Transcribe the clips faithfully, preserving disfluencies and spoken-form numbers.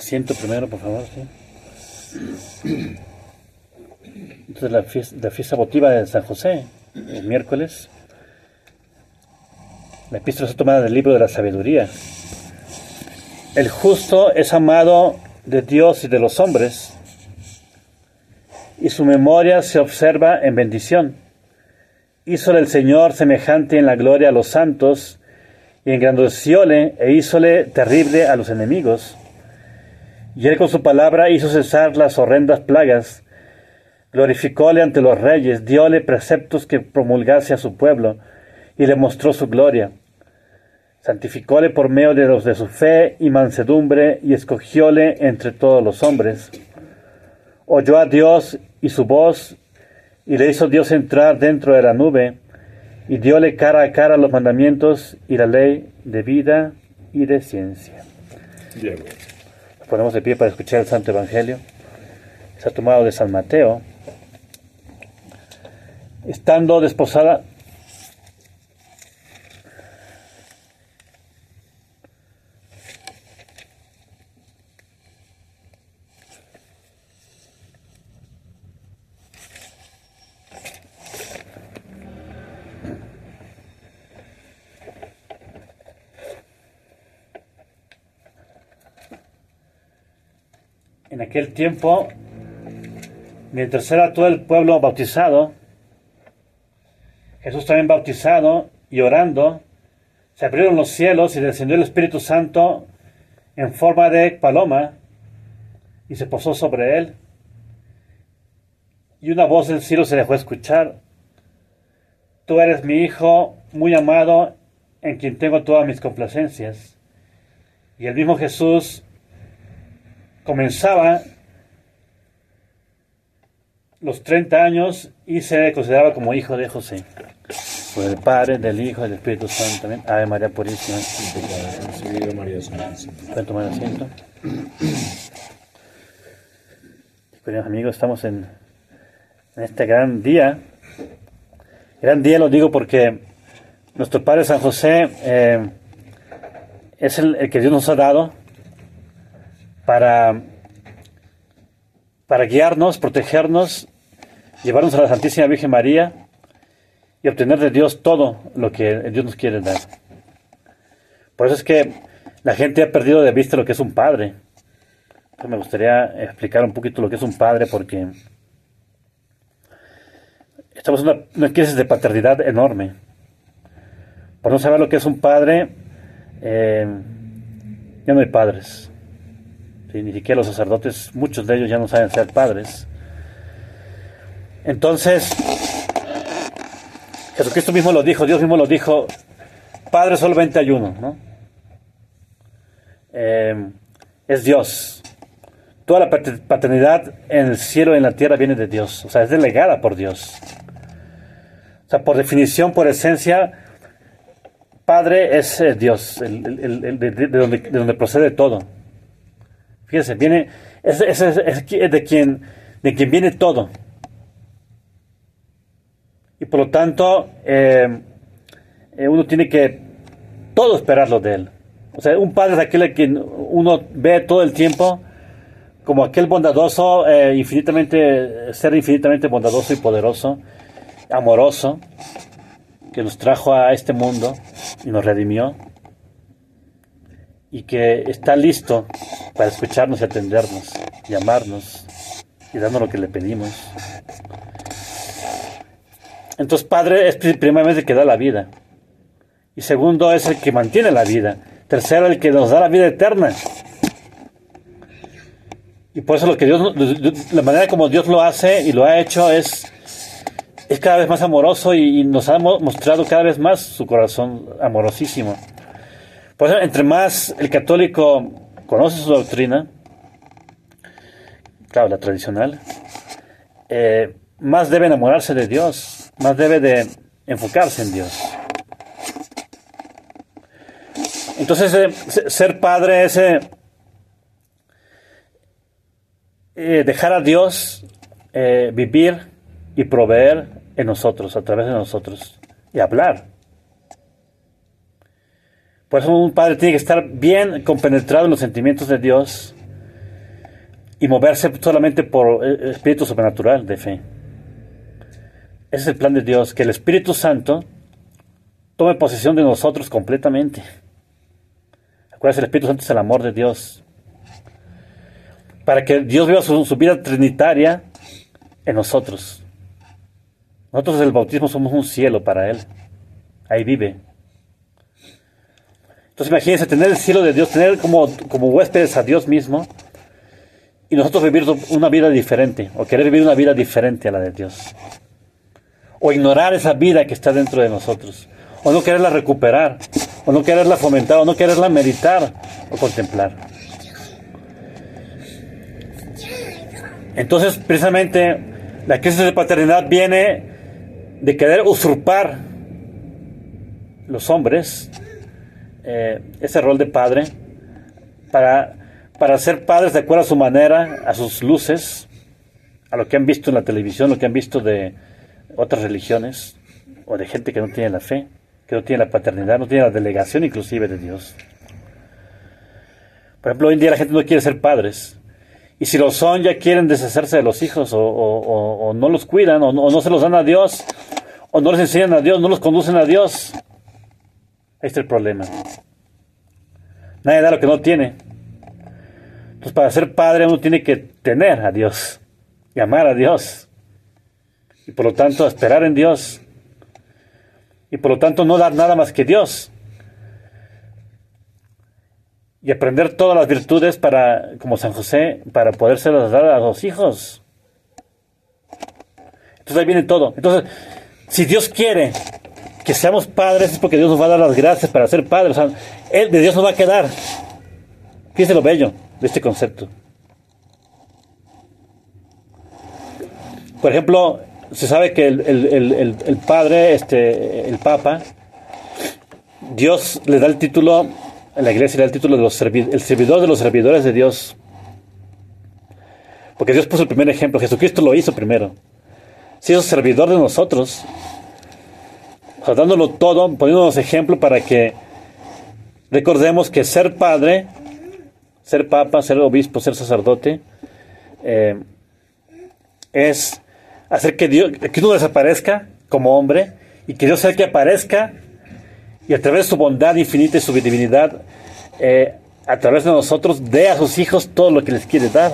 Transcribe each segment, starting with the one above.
asiento primero, por favor. ¿Sí? Entonces, la fiesta, la fiesta votiva de San José, el miércoles. La epístola es tomada del libro de la sabiduría. El justo es amado de Dios y de los hombres, y su memoria se observa en bendición. Hízole el Señor semejante en la gloria a los santos, y engrandecióle e hízole terrible a los enemigos. Y él con su palabra hizo cesar las horrendas plagas, glorificóle ante los reyes, dióle preceptos que promulgase a su pueblo, y le mostró su gloria. Santificóle por medio de los de su fe y mansedumbre, y escogióle entre todos los hombres. Oyó a Dios y su voz, y le hizo Dios entrar dentro de la nube, y dióle cara a cara los mandamientos y la ley de vida y de ciencia. Bien. Nos ponemos de pie para escuchar el Santo Evangelio. Se ha tomado de San Mateo. Estando desposada en aquel tiempo, mientras era todo el pueblo bautizado, Jesús también bautizado y orando, se abrieron los cielos y descendió el Espíritu Santo en forma de paloma y se posó sobre él. Y una voz del cielo se dejó escuchar: Tú eres mi Hijo muy amado, en quien tengo todas mis complacencias. Y el mismo Jesús comenzaba los treinta años y se consideraba como hijo de José. Por el Padre, del Hijo y del Espíritu Santo. Amén. Ave María Purísima. María Santísima. Pueden tomar asiento. Queridos amigos, estamos en, en este gran día. Gran día lo digo porque nuestro Padre San José eh, es el, el que Dios nos ha dado para, para guiarnos, protegernos, llevarnos a la Santísima Virgen María y obtener de Dios todo lo que Dios nos quiere dar. Por eso es que la gente ha perdido de vista lo que es un padre. Entonces me gustaría explicar un poquito lo que es un padre, porque estamos en una, una crisis de paternidad enorme. Por no saber lo que es un padre, eh, ya no hay padres. ¿Sí? Ni siquiera los sacerdotes, muchos de ellos ya no saben ser padres. Entonces, Jesucristo mismo lo dijo, Dios mismo lo dijo: Padre, solamente hay uno, ¿no? Eh, es Dios. Toda la paternidad en el cielo y en la tierra viene de Dios. O sea, es delegada por Dios. O sea, por definición, por esencia, Padre es eh, Dios, el, el, el, de, de, donde, de donde procede todo. Fíjense, viene, es, es, es, es de, quien, de quien viene todo. Y por lo tanto, eh, eh, uno tiene que todo esperarlo de él. O sea, un padre es aquel a quien uno ve todo el tiempo como aquel bondadoso, eh, infinitamente, ser infinitamente bondadoso y poderoso, amoroso, que nos trajo a este mundo y nos redimió, y que está listo para escucharnos y atendernos, y amarnos, y darnos lo que le pedimos. Entonces, Padre es primeramente el que da la vida, y segundo es el que mantiene la vida, tercero el que nos da la vida eterna. Y por eso lo que Dios, la manera como Dios lo hace y lo ha hecho es, es cada vez más amoroso, y, y nos ha mostrado cada vez más su corazón amorosísimo. Por eso, entre más el católico conoce su doctrina, claro, la tradicional, eh, más debe enamorarse de Dios, más debe de enfocarse en Dios. Entonces, eh, ser padre es eh, eh, dejar a Dios eh, vivir y proveer en nosotros, a través de nosotros, y hablar. Por eso un padre tiene que estar bien compenetrado en los sentimientos de Dios, y moverse solamente por el espíritu sobrenatural de fe. Ese es el plan de Dios, que el Espíritu Santo tome posesión de nosotros completamente. Acuérdense, el Espíritu Santo es el amor de Dios. Para que Dios viva su, su vida trinitaria en nosotros. Nosotros desde el bautismo somos un cielo para Él. Ahí vive. Entonces imagínense tener el cielo de Dios, tener como, como huéspedes a Dios mismo, y nosotros vivir una vida diferente, o querer vivir una vida diferente a la de Dios. O ignorar esa vida que está dentro de nosotros. O no quererla recuperar, o no quererla fomentar, o no quererla meditar o contemplar. Entonces, precisamente, la crisis de paternidad viene de querer usurpar los hombres eh, ese rol de padre para, para ser padres de acuerdo a su manera, a sus luces, a lo que han visto en la televisión, lo que han visto de otras religiones, o de gente que no tiene la fe, que no tiene la paternidad, no tiene la delegación inclusive de Dios. Por ejemplo, hoy en día la gente no quiere ser padres, y si lo son ya quieren deshacerse de los hijos, o, o, o, o no los cuidan, o no, o no se los dan a Dios, o no les enseñan a Dios, no los conducen a Dios. Ahí está el problema. Nadie da lo que no tiene. Entonces, para ser padre uno tiene que tener a Dios, y amar a Dios, y por lo tanto esperar en Dios, y por lo tanto no dar nada más que Dios, y aprender todas las virtudes para, como San José, para podérselas dar a los hijos. Entonces ahí viene todo. Entonces, si Dios quiere que seamos padres, es porque Dios nos va a dar las gracias para ser padres. O sea, Él, de Dios nos va a quedar. Fíjense lo bello de este concepto. Por ejemplo, se sabe que el, el, el, el, el padre, este, el papa, Dios le da el título, en la iglesia le da el título de los servi- el servidor de los servidores de Dios. Porque Dios puso el primer ejemplo, Jesucristo lo hizo primero. Se hizo servidor de nosotros, o sea, dándolo todo, poniéndonos ejemplo para que recordemos que ser padre, ser papa, ser obispo, ser sacerdote, eh, es hacer que Dios, que uno desaparezca como hombre, y que Dios sea el que aparezca, y a través de su bondad infinita y su divinidad, eh, a través de nosotros, dé a sus hijos todo lo que les quiere dar.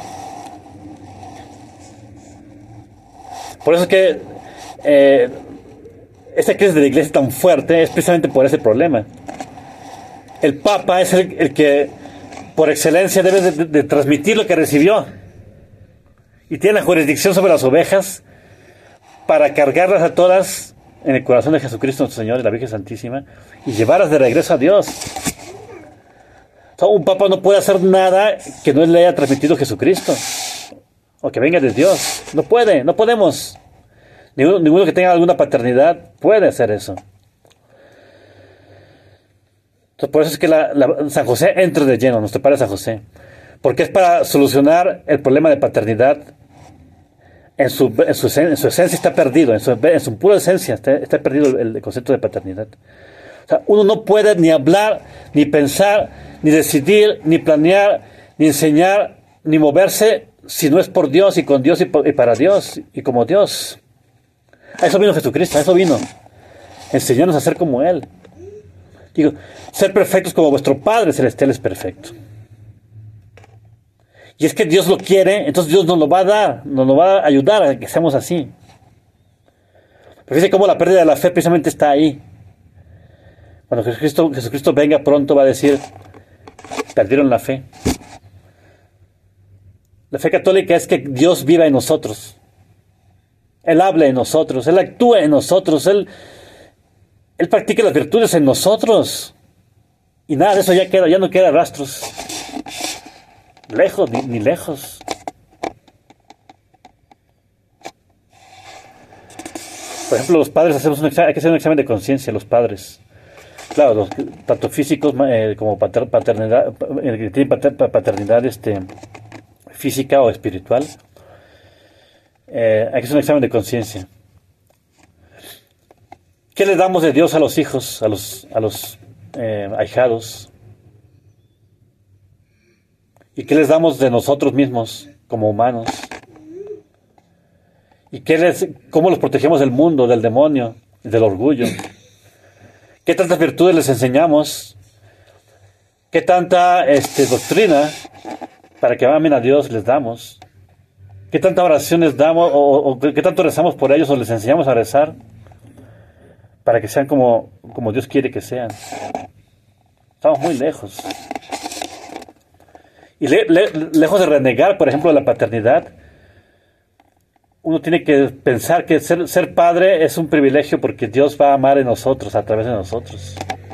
Por eso es que eh, esta crisis de la iglesia tan fuerte es precisamente por ese problema. El Papa es el, el que por excelencia debe de, de, de transmitir lo que recibió, y tiene la jurisdicción sobre las ovejas para cargarlas a todas en el corazón de Jesucristo nuestro Señor y la Virgen Santísima, y llevarlas de regreso a Dios. O sea, un Papa no puede hacer nada que no le haya transmitido Jesucristo, o que venga de Dios. No puede, no podemos. Ninguno, ninguno que tenga alguna paternidad puede hacer eso. Entonces, por eso es que la, la, San José entra de lleno, nuestro Padre San José, porque es para solucionar el problema de paternidad. En su, en, su, en su esencia está perdido, en su, en su pura esencia está, está perdido el, el concepto de paternidad. O sea, uno no puede ni hablar, ni pensar, ni decidir, ni planear, ni enseñar, ni moverse si no es por Dios y con Dios y, por, y para Dios y como Dios. A eso vino Jesucristo, a eso vino. Enseñarnos a ser como Él. Digo, ser perfectos como vuestro Padre Celestial es perfecto. Y es que Dios lo quiere, entonces Dios nos lo va a dar, nos lo va a ayudar a que seamos así. Pero fíjense cómo la pérdida de la fe precisamente está ahí. Cuando Jesucristo, Jesucristo venga pronto va a decir, perdieron la fe. La fe católica es que Dios viva en nosotros. Él hable en nosotros, Él actúe en nosotros, Él, Él practique las virtudes en nosotros. Y nada de eso ya queda, ya no queda rastros. Lejos, ni, ni lejos. Por ejemplo, los padres hacemos un examen, hay que hacer un examen de conciencia, los padres. Claro, los, tanto físicos eh, como pater, paternidad, eh, que tienen pater, paternidad este, física o espiritual. Eh, hay que hacer un examen de conciencia. ¿Qué le damos de Dios a los hijos, a los, a los eh, ahijados? ¿Y qué les damos de nosotros mismos como humanos? ¿Y qué les, cómo los protegemos del mundo, del demonio, del orgullo? ¿Qué tantas virtudes les enseñamos? ¿Qué tanta este, doctrina para que amen a Dios les damos? ¿Qué tanta oración les damos? O, o qué tanto rezamos por ellos o les enseñamos a rezar para que sean como, como Dios quiere que sean? Estamos muy lejos. Y le, le, lejos de renegar, por ejemplo, de la paternidad, uno tiene que pensar que ser, ser padre es un privilegio porque Dios va a amar en nosotros, a través de nosotros.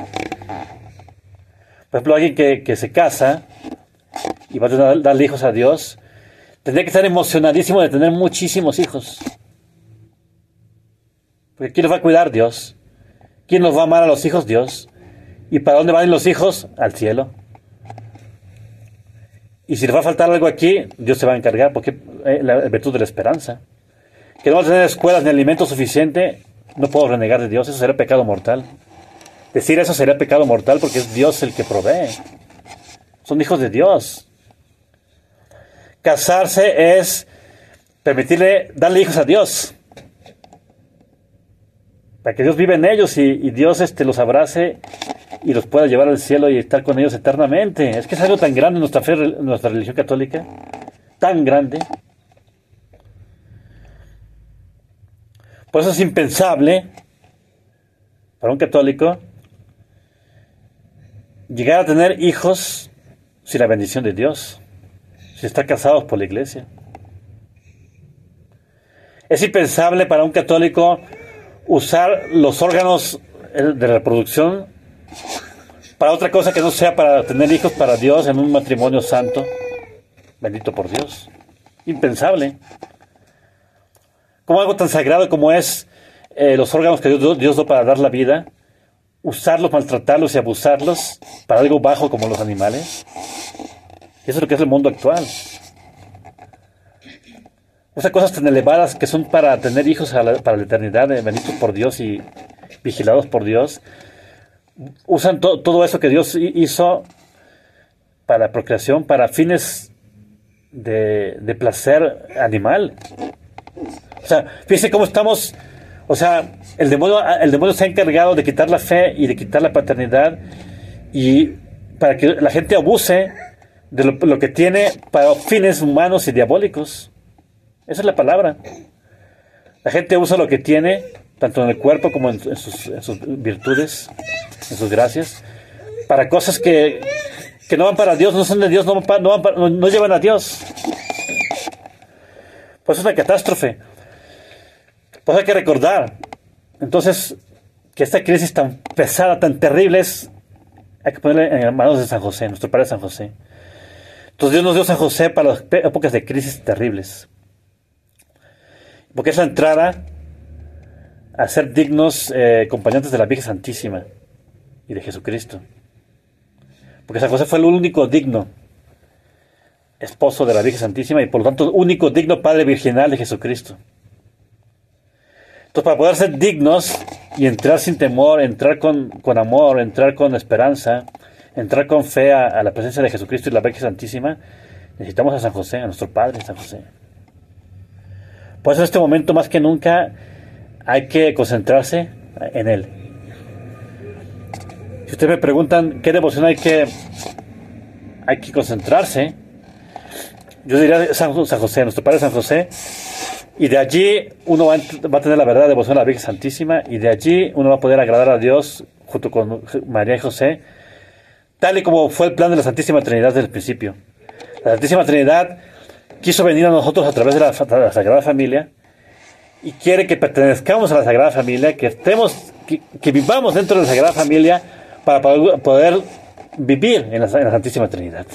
Por ejemplo, alguien que, que se casa y va a tener, darle hijos a Dios, tendría que estar emocionadísimo de tener muchísimos hijos. Porque ¿quién los va a cuidar? Dios. ¿Quién los va a amar a los hijos? Dios. ¿Y para dónde van los hijos? Al cielo. Y si les va a faltar algo aquí, Dios se va a encargar, porque eh, la virtud de la esperanza. Que no va a tener escuelas ni alimento suficiente, no puedo renegar de Dios, eso sería pecado mortal. Decir eso sería pecado mortal porque es Dios el que provee. Son hijos de Dios. Casarse es permitirle, darle hijos a Dios. Para que Dios viva en ellos y, y Dios este, los abrace y los pueda llevar al cielo y estar con ellos eternamente. Es que es algo tan grande en nuestra fe, en nuestra religión católica. Tan grande. Por eso es impensable para un católico llegar a tener hijos sin la bendición de Dios, sin estar casados por la iglesia. Es impensable para un católico usar los órganos de reproducción para otra cosa que no sea para tener hijos para Dios en un matrimonio santo, bendito por Dios. Impensable. Como algo tan sagrado como es eh, los órganos que Dios, Dios dio para dar la vida, usarlos, maltratarlos y abusarlos para algo bajo como los animales. Eso es lo que es el mundo actual. Usa cosas tan elevadas que son para tener hijos a la, para la eternidad, eh, benditos por Dios y vigilados por Dios. Usan to, todo eso que Dios hizo para la procreación, para fines de, de placer animal. O sea, fíjense cómo estamos. O sea, el demonio, el demonio se ha encargado de quitar la fe y de quitar la paternidad y para que la gente abuse de lo, lo que tiene para fines humanos y diabólicos. Esa es la palabra. La gente usa lo que tiene, tanto en el cuerpo como en, en, sus, en sus virtudes, en sus gracias, para cosas que, que no van para Dios, no son de Dios, no, van, no, van para, no, no llevan a Dios. Pues es una catástrofe. Pues hay que recordar, entonces, que esta crisis tan pesada, tan terrible es, hay que ponerla en las manos de San José, nuestro Padre San José. Entonces Dios nos dio San José para las épocas de crisis terribles. Porque es la entrada a ser dignos eh, acompañantes de la Virgen Santísima y de Jesucristo. Porque San José fue el único digno esposo de la Virgen Santísima y por lo tanto el único digno Padre Virginal de Jesucristo. Entonces, para poder ser dignos y entrar sin temor, entrar con, con amor, entrar con esperanza, entrar con fe a, a la presencia de Jesucristo y la Virgen Santísima, necesitamos a San José, a nuestro Padre San José. Por eso en este momento más que nunca hay que concentrarse en Él. Si ustedes me preguntan qué devoción hay que, hay que concentrarse, yo diría San, San José, nuestro Padre San José. Y de allí uno va a, va a tener la verdadera devoción a la Virgen Santísima y de allí uno va a poder agradar a Dios junto con María y José, tal y como fue el plan de la Santísima Trinidad desde el principio. La Santísima Trinidad quiso venir a nosotros a través de la, de la Sagrada Familia y quiere que pertenezcamos a la Sagrada Familia, que estemos, que, que vivamos dentro de la Sagrada Familia para poder, poder vivir en la, en la Santísima Trinidad.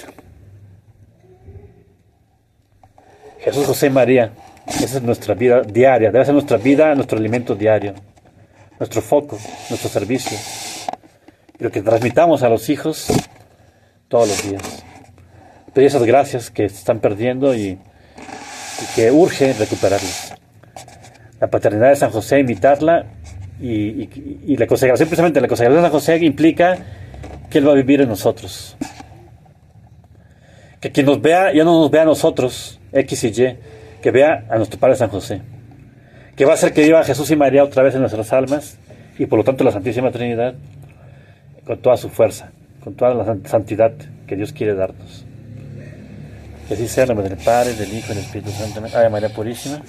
Jesús, José y María. Esa es nuestra vida diaria, debe ser nuestra vida, nuestro alimento diario, nuestro foco, nuestro servicio. Y lo que transmitamos a los hijos todos los días. Pedir esas gracias que se están perdiendo y, y que urge recuperarlas. La paternidad de San José, imitarla y, y, y la consagración, precisamente la consagración de San José implica que Él va a vivir en nosotros. Que quien nos vea, ya no nos vea a nosotros, X y Y, que vea a nuestro Padre San José. Que va a hacer que viva Jesús y María otra vez en nuestras almas, y por lo tanto la Santísima Trinidad, con toda su fuerza, con toda la santidad que Dios quiere darnos. Que así sea en nombre del Padre, del Hijo y del Espíritu Santo. Ave María Purísima.